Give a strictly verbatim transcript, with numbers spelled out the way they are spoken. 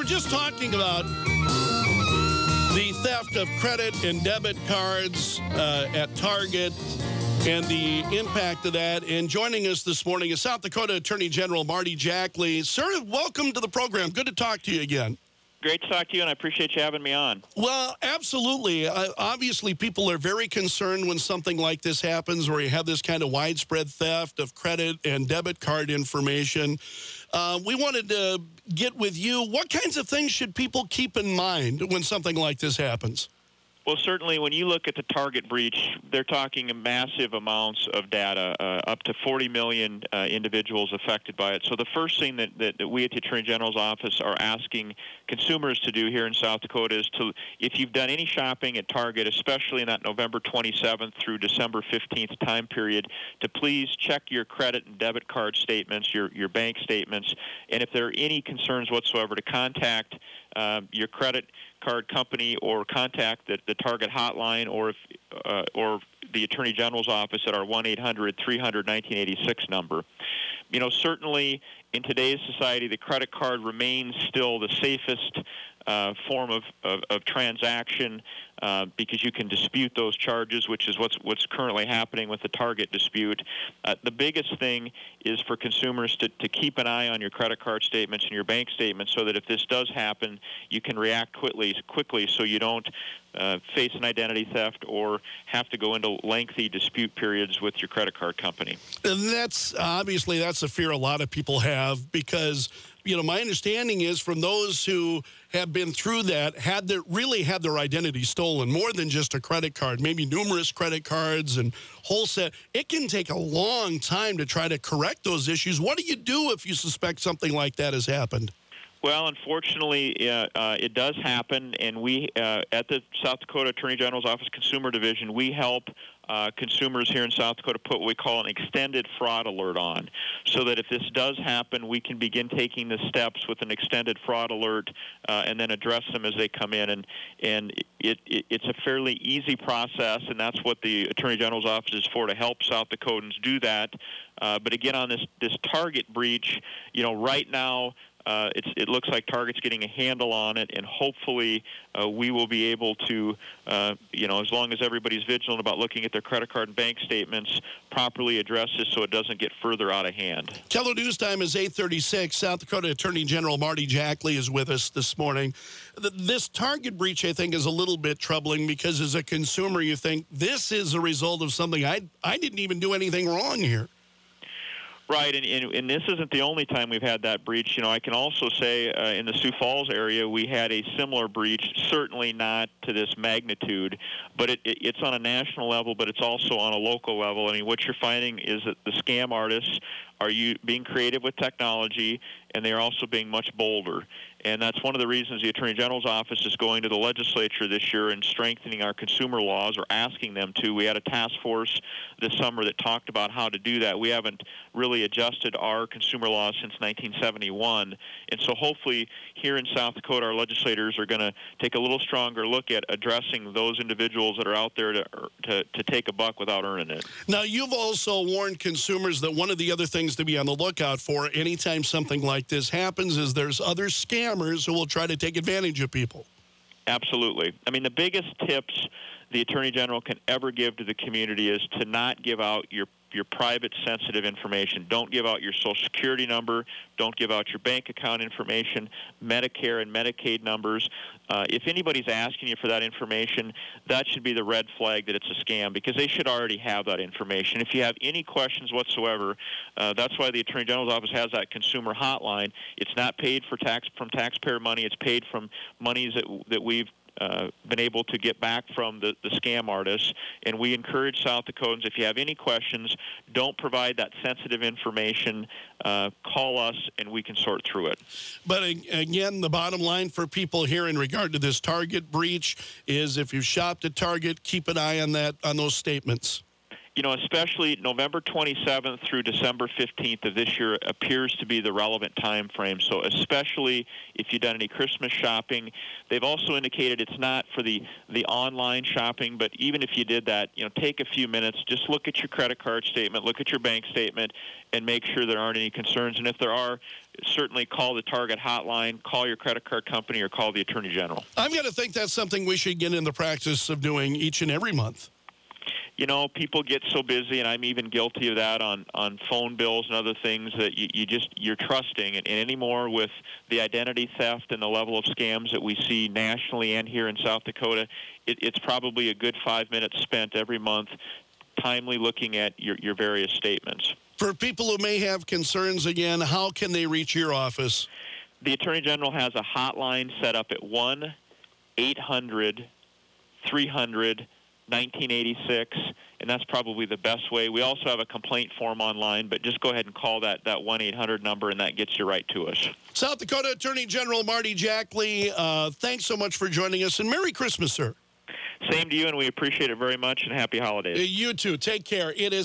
just talking about the theft of credit and debit cards uh, at Target and the impact of that. And joining us this morning is South Dakota Attorney General Marty Jackley. Sir, welcome to the program. Good to talk to you again. Great to talk to you, and I appreciate you having me on. Well, absolutely. Uh, obviously, people are very concerned when something like this happens, where you have this kind of widespread theft of credit and debit card information. Uh, we wanted to get with you. What kinds of things should people keep in mind when something like this happens? Well, certainly when you look at the Target breach, they're talking massive amounts of data, uh, up to forty million uh, individuals affected by it. So the first thing that, that, that we at the Attorney General's office are asking consumers to do here in South Dakota is to, if you've done any shopping at Target, especially in that November twenty-seventh through December fifteenth time period, to please check your credit and debit card statements, your, your bank statements, and if there are any concerns whatsoever, to contact uh, your credit card company or contact the, the Target hotline, or if uh, or the Attorney General's office at our one eight hundred three hundred nineteen eighty-six number. You know, certainly in today's society, the credit card remains still the safest uh, form of, of, of transaction uh, because you can dispute those charges, which is what's what's currently happening with the Target dispute. Uh, the biggest thing is for consumers to, to keep an eye on your credit card statements and your bank statements, so that if this does happen, you can react quickly, quickly so you don't uh, face an identity theft or have to go into lengthy dispute periods with your credit card company. And that's obviously that's a fear a lot of people have, because, you know, my understanding is from those who have been through that, had their, really had their identity stolen, more than just a credit card, maybe numerous credit cards and whole set. It can take a long time to try to correct those issues. What do you do if you suspect something like that has happened? Well, unfortunately, uh, uh, it does happen, and we, uh, at the South Dakota Attorney General's Office Consumer Division, we help uh, consumers here in South Dakota put what we call an extended fraud alert on, so that if this does happen, we can begin taking the steps with an extended fraud alert uh, and then address them as they come in. And and it, it, it's a fairly easy process, and that's what the Attorney General's Office is for, to help South Dakotans do that. Uh, but again, on this, this Target breach, you know, right now, Uh, it's, it looks like Target's getting a handle on it, and hopefully uh, we will be able to, uh, you know, as long as everybody's vigilant about looking at their credit card and bank statements, properly address this so it doesn't get further out of hand. Keller News Time is eight thirty-six. South Dakota Attorney General Marty Jackley is with us this morning. This Target breach, I think, is a little bit troubling, because as a consumer, you think this is a result of something I, I didn't even do anything wrong here. Right, and, and, and this isn't the only time we've had that breach. You know, I can also say uh, in the Sioux Falls area, we had a similar breach, certainly not to this magnitude, but it, it, it's on a national level, but it's also on a local level. I mean, what you're finding is that the scam artists are you being creative with technology, and they're also being much bolder. And that's one of the reasons the Attorney General's office is going to the legislature this year and strengthening our consumer laws, or asking them to. We had a task force this summer that talked about how to do that. We haven't really adjusted our consumer laws since nineteen seventy-one. And so hopefully here in South Dakota, our legislators are going to take a little stronger look at addressing those individuals that are out there to, to, to take a buck without earning it. Now, you've also warned consumers that one of the other things to be on the lookout for anytime something like this happens is there's other scammers who will try to take advantage of people. Absolutely. I mean, the biggest tips the Attorney General can ever give to the community is to not give out your your private sensitive information. Don't give out your Social Security number. Don't give out your bank account information, Medicare and Medicaid numbers. Uh, if anybody's asking you for that information, that should be the red flag that it's a scam, because they should already have that information. If you have any questions whatsoever, uh, that's why the Attorney General's office has that consumer hotline. It's not paid for tax from taxpayer money. It's paid from monies that that we've Uh, been able to get back from the, the scam artists. And we encourage South Dakotans, if you have any questions, don't provide that sensitive information. Uh, call us, and we can sort through it. But again, the bottom line for people here in regard to this Target breach is, if you shopped at Target, keep an eye on that, on those statements. You know, especially November twenty-seventh through December fifteenth of this year appears to be the relevant time frame. So especially if you've done any Christmas shopping. They've also indicated it's not for the, the online shopping, but even if you did that, you know, take a few minutes, just look at your credit card statement, look at your bank statement, and make sure there aren't any concerns. And if there are, certainly call the Target hotline, call your credit card company, or call the Attorney General. I'm going to think that's something we should get in the practice of doing each and every month. You know, people get so busy, and I'm even guilty of that on, on phone bills and other things that you, you just, you're trusting. And, and anymore with the identity theft and the level of scams that we see nationally and here in South Dakota, it, it's probably a good five minutes spent every month timely looking at your, your various statements. For people who may have concerns again, how can they reach your office? The Attorney General has a hotline set up at one eight hundred three hundred nineteen eighty-six, and that's probably the best way. We also have a complaint form online, but just go ahead and call that, that one eight hundred number, and that gets you right to us. South Dakota Attorney General Marty Jackley, uh, thanks so much for joining us, and Merry Christmas, sir. Same to you, and we appreciate it very much, and happy holidays. You too. Take care. It is